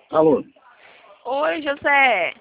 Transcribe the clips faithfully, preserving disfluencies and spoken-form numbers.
Alô? Oi, José.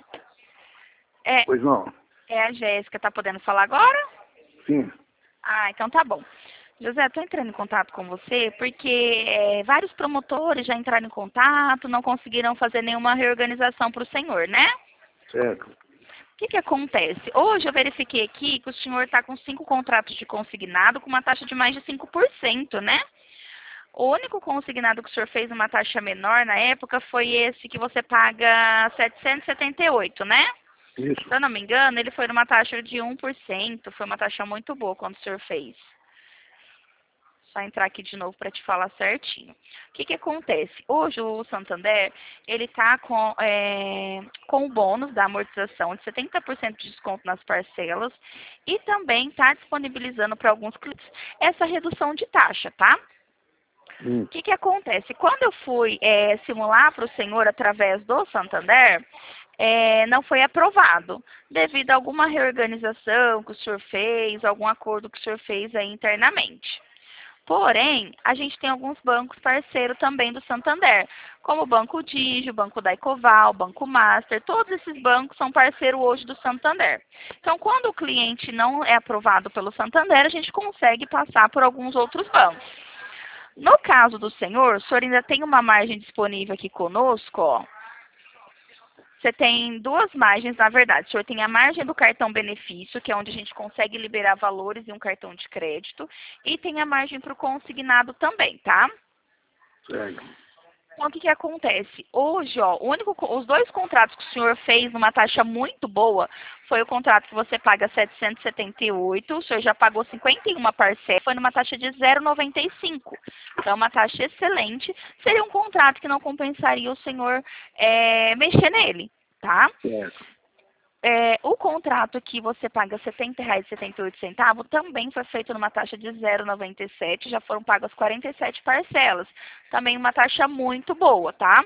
É, Pois não? é a Jéssica, tá podendo falar agora? Sim. Ah, então tá bom. José, estou entrando em contato com você porque é, vários promotores já entraram em contato, não conseguiram fazer nenhuma reorganização para o senhor, né? Certo. O que que acontece? Hoje eu verifiquei aqui que o senhor está com cinco contratos de consignado com uma taxa de mais de cinco por cento, né? O único consignado que o senhor fez uma taxa menor na época foi esse que você paga setecentos e setenta e oito, né? Isso. Se eu não me engano, ele foi numa taxa de um por cento. Foi uma taxa muito boa quando o senhor fez. Só entrar aqui de novo para te falar certinho. O que que acontece? Hoje o Santander, ele está com, é, com o bônus da amortização de setenta por cento de desconto nas parcelas e também está disponibilizando para alguns clientes essa redução de taxa, tá? Hum. O que que acontece? Quando eu fui é, simular para o senhor através do Santander, é, não foi aprovado, devido a alguma reorganização que o senhor fez, algum acordo que o senhor fez aí internamente. Porém, a gente tem alguns bancos parceiros também do Santander, como o Banco Digio, o Banco da Ecoval, o Banco Master, todos esses bancos são parceiros hoje do Santander. Então, quando o cliente não é aprovado pelo Santander, a gente consegue passar por alguns outros bancos. No caso do senhor, o senhor ainda tem uma margem disponível aqui conosco, ó. Você tem duas margens, na verdade. O senhor tem a margem do cartão benefício, que é onde a gente consegue liberar valores em um cartão de crédito, e tem a margem para o consignado também, tá? Certo. Então, o que que acontece? Hoje, ó, o único, os dois contratos que o senhor fez numa taxa muito boa foi o contrato que você paga setecentos e setenta e oito, o senhor já pagou cinquenta e uma parcelas, foi numa taxa de zero vírgula noventa e cinco. Então, é uma taxa excelente. Seria um contrato que não compensaria o senhor é, mexer nele, tá? Certo. É, o contrato que você paga setenta reais e setenta e oito centavos também foi feito numa taxa de zero vírgula noventa e sete, já foram pagas quarenta e sete parcelas. Também uma taxa muito boa, tá?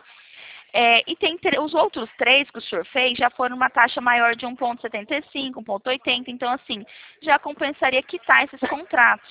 É, e tem os outros três que o senhor fez já foram uma taxa maior de um vírgula setenta e cinco, um vírgula oitenta, então assim, já compensaria quitar esses contratos.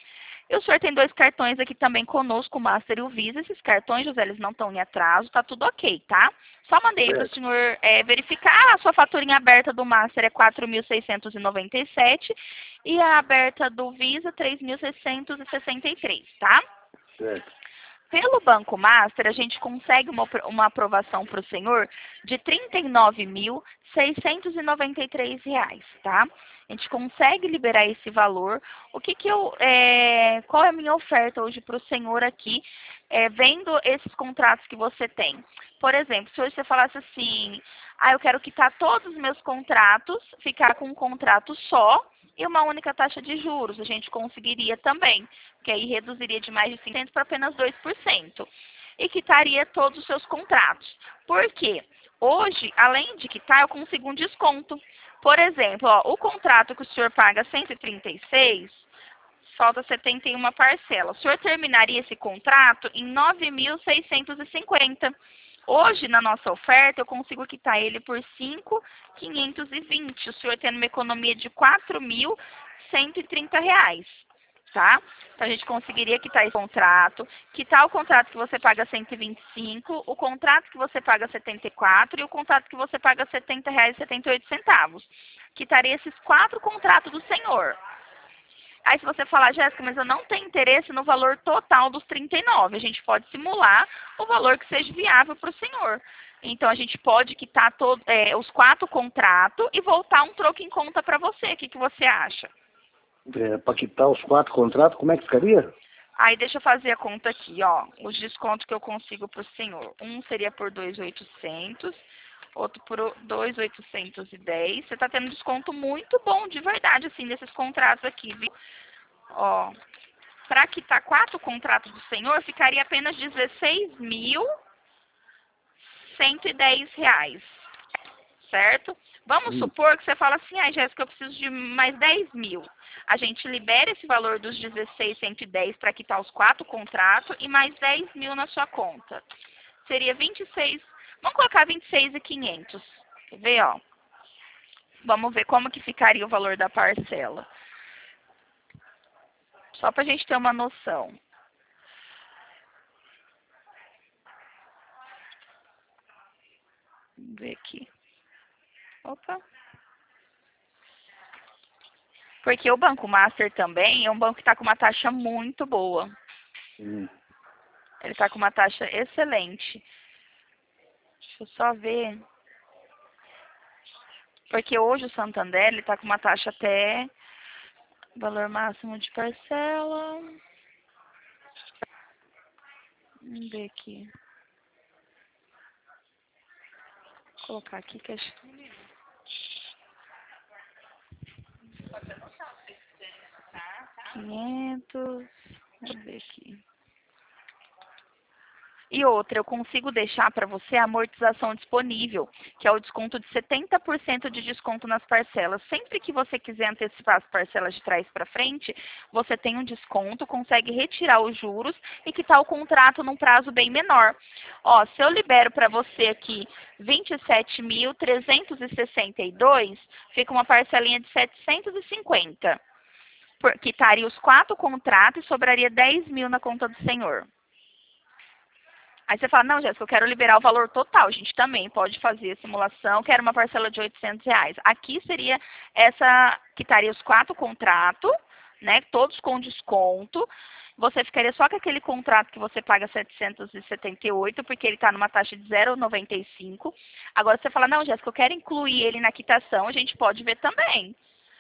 E o senhor tem dois cartões aqui também conosco, o Master e o Visa. Esses cartões, José, eles não estão em atraso, tá tudo ok, tá? Só mandei para o Certo. senhor é, verificar. A sua faturinha aberta do Master é quatro mil seiscentos e noventa e sete e a aberta do Visa três mil seiscentos e sessenta e três, tá? Certo. Pelo Banco Master, a gente consegue uma, uma aprovação para o senhor de trinta e nove mil seiscentos e noventa e três reais, tá? A gente consegue liberar esse valor. O que que eu, é, qual é a minha oferta hoje para o senhor aqui, é, vendo esses contratos que você tem? Por exemplo, se hoje você falasse assim, ah, eu quero quitar todos os meus contratos, ficar com um contrato só e uma única taxa de juros, a gente conseguiria também, que aí reduziria de mais de cinco por cento para apenas dois por cento. E quitaria todos os seus contratos. Por quê? Hoje, além de quitar, eu consigo um desconto. Por exemplo, ó, o contrato que o senhor paga cento e trinta e seis, falta setenta e uma parcelas. O senhor terminaria esse contrato em nove mil seiscentos e cinquenta. Hoje, na nossa oferta, eu consigo quitar ele por cinco mil quinhentos e vinte. O senhor tendo uma economia de quatro mil cento e trinta reais. Tá? Então, a gente conseguiria quitar esse contrato, quitar o contrato que você paga cento e vinte e cinco, o contrato que você paga setenta e quatro e o contrato que você paga setenta reais e setenta e oito centavos. Quitaria esses quatro contratos do senhor. Aí se você falar, Jéssica, mas eu não tenho interesse no valor total dos trinta e nove, a gente pode simular o valor que seja viável para o senhor. Então a gente pode quitar todo, é, os quatro contratos e voltar um troco em conta para você. O que, que você acha? É, para quitar os quatro contratos, como é que ficaria? Aí deixa eu fazer a conta aqui, ó. Os descontos que eu consigo para o senhor. Um seria por dois mil e oitocentos, outro por dois mil oitocentos e dez. Você está tendo desconto muito bom, de verdade, assim, nesses contratos aqui, viu? Ó, para quitar quatro contratos do senhor, ficaria apenas dezesseis mil cento e dez reais, certo? Vamos Hum. supor que você fala assim, ah, Jéssica, eu preciso de mais dez mil. A gente libera esse valor dos dezesseis mil cento e dez para quitar os quatro contratos e mais dez mil na sua conta. Seria vinte e seis, vamos colocar vinte e seis mil e quinhentos. Quer ver, ó? Vamos ver como que ficaria o valor da parcela. Só para a gente ter uma noção. Vamos ver aqui. Opa. Porque o Banco Master também é um banco que está com uma taxa muito boa. Hum. Ele está com uma taxa excelente. Deixa eu só ver. Porque hoje o Santander está com uma taxa até valor máximo de parcela. Vamos ver aqui. Vou colocar aqui que é quinhentos. Vamos ver aqui. E outra, eu consigo deixar para você a amortização disponível, que é o desconto de setenta por cento de desconto nas parcelas. Sempre que você quiser antecipar as parcelas de trás para frente, você tem um desconto, consegue retirar os juros e quitar o contrato num prazo bem menor. Ó, se eu libero para você aqui vinte e sete mil trezentos e sessenta e dois, fica uma parcelinha de setecentos e cinquenta. Quitaria os quatro contratos e sobraria dez mil na conta do senhor. Aí você fala, não, Jéssica, eu quero liberar o valor total. A gente também pode fazer a simulação, quero uma parcela de oitocentos reais. Aqui seria essa, quitaria os quatro contratos, né, todos com desconto. Você ficaria só com aquele contrato que você paga setecentos e setenta e oito, porque ele está numa taxa de zero vírgula noventa e cinco. Agora você fala, não, Jéssica, eu quero incluir ele na quitação, a gente pode ver também.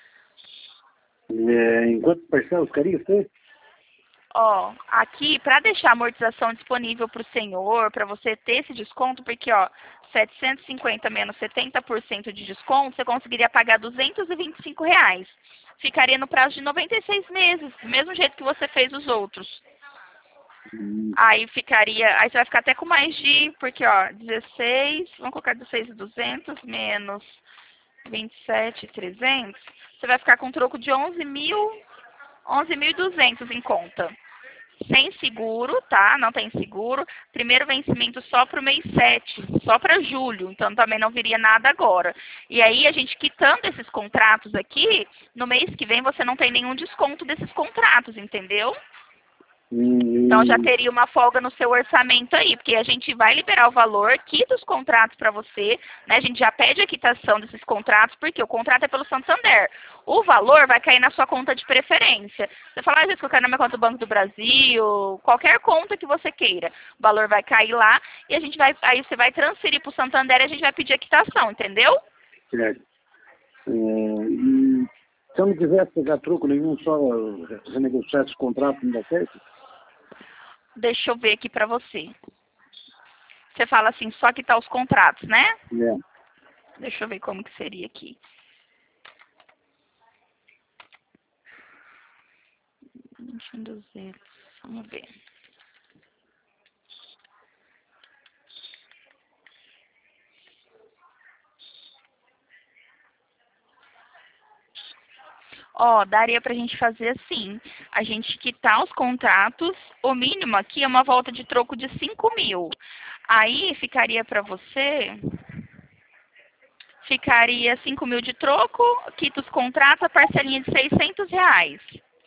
É, em quantas parcelas ficaria isso? Ó, aqui, para deixar a amortização disponível para o senhor, para você ter esse desconto, porque, ó, setecentos e cinquenta menos setenta por cento de desconto, você conseguiria pagar duzentos e vinte e cinco reais. Ficaria no prazo de noventa e seis meses, do mesmo jeito que você fez os outros. Hum. Aí ficaria, aí você vai ficar até com mais de, porque, ó, dezesseis, vamos colocar dezesseis mil e duzentos menos vinte e sete mil e trezentos, você vai ficar com um troco de onze mil, onze mil e duzentos em conta. Sem seguro, tá? Não tem seguro. Primeiro vencimento só para o mês sete, só para julho. Então também não viria nada agora. E aí a gente quitando esses contratos aqui, no mês que vem você não tem nenhum desconto desses contratos, entendeu? Hum. Então já teria uma folga no seu orçamento aí, porque a gente vai liberar o valor, quita os contratos para você, né? A gente já pede a quitação desses contratos, porque o contrato é pelo Santander. O valor vai cair na sua conta de preferência. Você fala, ah, Jéssica, eu quero na minha conta do Banco do Brasil, qualquer conta que você queira. O valor vai cair lá e a gente vai, aí você vai transferir para o Santander e a gente vai pedir a quitação, entendeu? Certo. É, e se eu não quisesse pegar troco nenhum, só renegociar esse contrato, não dá certo? Deixa eu ver aqui para você. Você fala assim, só quitar os contratos, né? É. Deixa eu ver como que seria aqui. duzentos, vamos ver. Ó, daria pra gente fazer assim, a gente quitar os contratos, o mínimo aqui é uma volta de troco de cinco mil. Aí ficaria pra você, ficaria cinco mil de troco, quita os contratos, a parcelinha de seiscentos reais.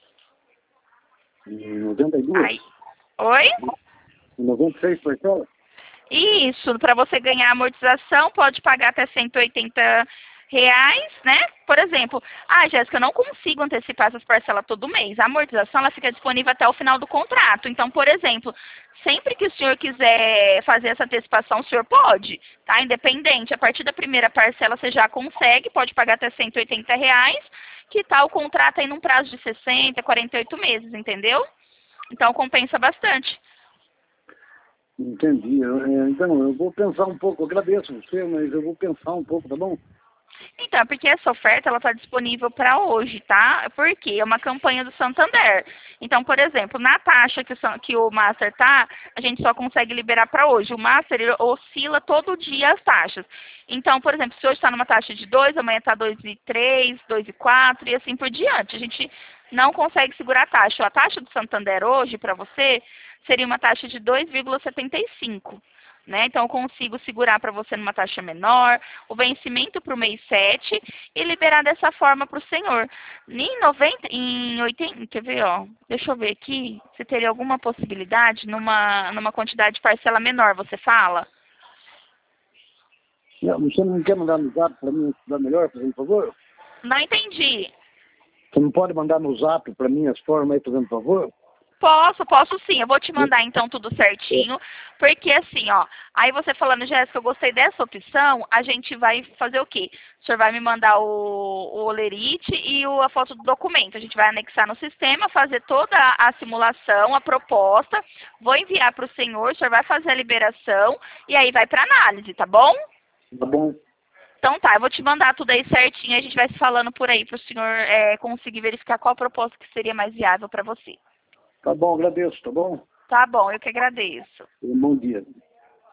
Em noventa e duas? Aí, oi? Em noventa e seis parcelas? Isso, para você ganhar amortização, pode pagar até cento e oitenta reais, né? Por exemplo, ah, Jéssica, eu não consigo antecipar essas parcelas todo mês. A amortização, ela fica disponível até o final do contrato. Então, por exemplo, sempre que o senhor quiser fazer essa antecipação, o senhor pode, tá? Independente. A partir da primeira parcela, você já consegue, pode pagar até cento e oitenta reais, quitar o contrato aí num prazo de sessenta, quarenta e oito meses, entendeu? Então, compensa bastante. Entendi. Eu, é, então, eu vou pensar um pouco. Eu agradeço você, mas eu vou pensar um pouco, tá bom? Então, porque essa oferta ela está disponível para hoje, tá? Porque é uma campanha do Santander. Então, por exemplo, na taxa que o, San- que o Master tá, a gente só consegue liberar para hoje. O Master ele oscila todo dia as taxas. Então, por exemplo, se hoje está numa taxa de dois, amanhã está dois e três, dois e quatro e assim por diante. A gente não consegue segurar a taxa. A taxa do Santander hoje para você seria uma taxa de dois vírgula setenta e cinco. Né? Então, eu consigo segurar para você numa taxa menor, o vencimento para o mês sete e liberar dessa forma para o senhor. Em noventa, em oitenta, quer ver, ó, deixa eu ver aqui, se teria alguma possibilidade numa, numa quantidade de parcela menor, você fala? Não, você não quer mandar no zap para mim estudar melhor, fazendo favor? Não entendi. Você não pode mandar no zap para mim as formas aí, fazendo favor? Posso, posso sim. Eu vou te mandar então tudo certinho, porque assim, ó, aí você falando, Jéssica, eu gostei dessa opção, a gente vai fazer o quê? O senhor vai me mandar o, o olerite e o, a foto do documento. A gente vai anexar no sistema, fazer toda a, a simulação, a proposta, vou enviar para o senhor, o senhor vai fazer a liberação e aí vai para análise, tá bom? Tá bom. Então tá, eu vou te mandar tudo aí certinho, a gente vai se falando por aí para o senhor é, conseguir verificar qual proposta que seria mais viável para você. Tá bom, agradeço, tá bom? Tá bom, eu que agradeço. Um bom dia.